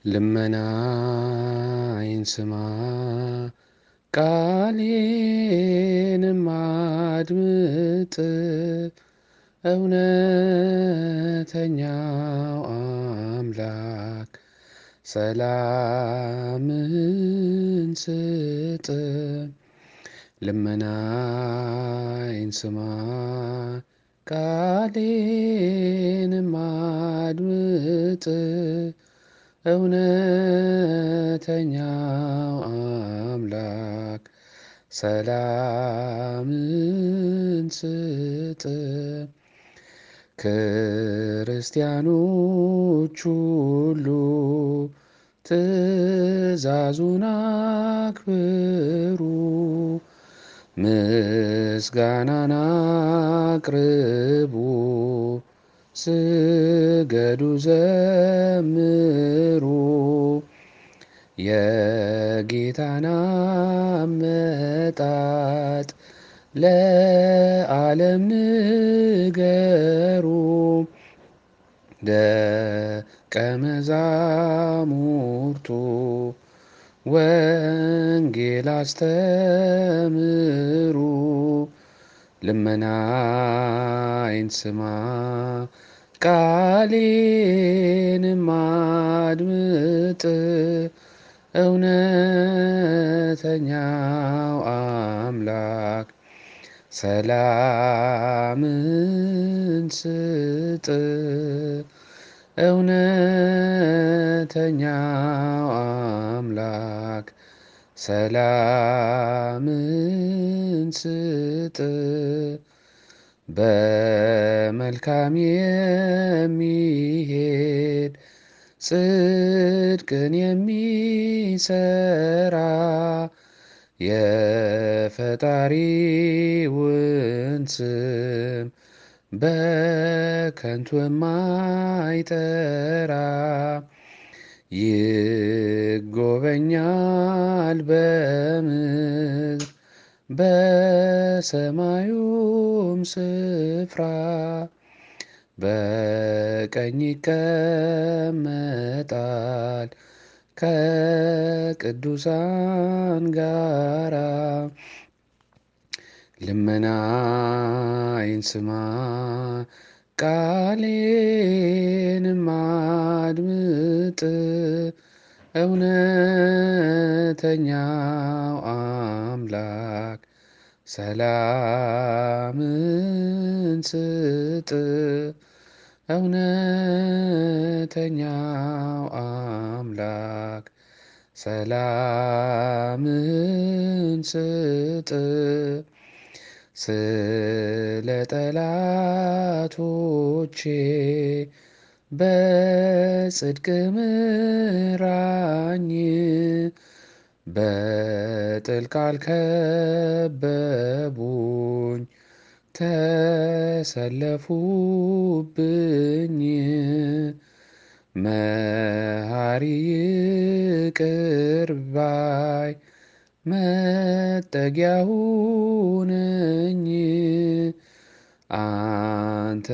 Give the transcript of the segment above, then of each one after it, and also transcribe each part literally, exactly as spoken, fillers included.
ልመናዬን ስማ ቃሌንም አድምጥ እውነተኛው አምላክ ሰላምን ስጥ። ልመናዬን ስማ ቃሌንም አድምጥ እውነተኛው አምላክ ሰላምን ስጥ። ክርስቲያኖች ሁሉ ትእዛዙን አክብሩ፣ ምስጋናን አቅርቡ፣ ስገዱ ዘምሩ፣ የጌታን አመጣጥ ለዓለም ንገሩ። ደቀ መዛሙርቱ ወንጌል አስተምሩ። ልመናዬን ስማ ቃሌንም አድምጥ እውነተኛው አምላክ ሰላምን ስጥ። እውነተኛው አምላክ ሰላምን ስጥ። በመልካም የሚሄድ ጽድቅን የሚሰራ የፈጣሪውን ስም በከንቱ የማይጠራ ይጎበኛል በምድር በሰማዩም ስፍራ በቀኝ ይቀመጣል ከቅዱሳን ጋራ። ልመናዬን ስማ ቃሌንም አድምጥ እውነተኛው አምላክ ሰላምን ስጥ። እውነተኛው አምላክ ሰላምን ስጥ። ስለ ጠላቶቼ በጽድቅ ምራኝ፣ በጥል ካልከበቡኝ ተሰለፉብኝ። መሐሪ ይቅር ባይ መጠጊያ ሁነኝ፣ አንተ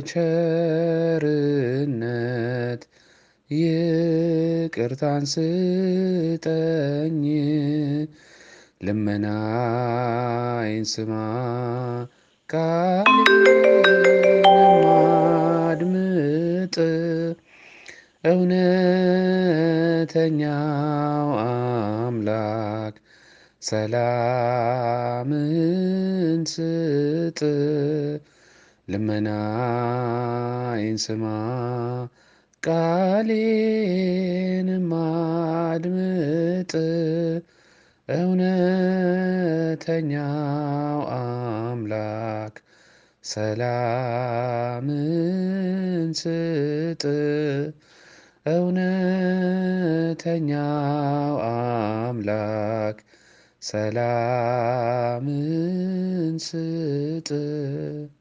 በቸርነት ይቅርታን ስጠኝ። ልመናዬን ስማ ቃሌንም አድምጥ እውነተኛው አምላክ ሰላምን ስጥ። ልመናዬን ስማ ቃሌንም አድምጥ እውነተኛው አምላክ ሰላምን ስጥ። እውነተኛው አምላክ ሰላምን ስጥ።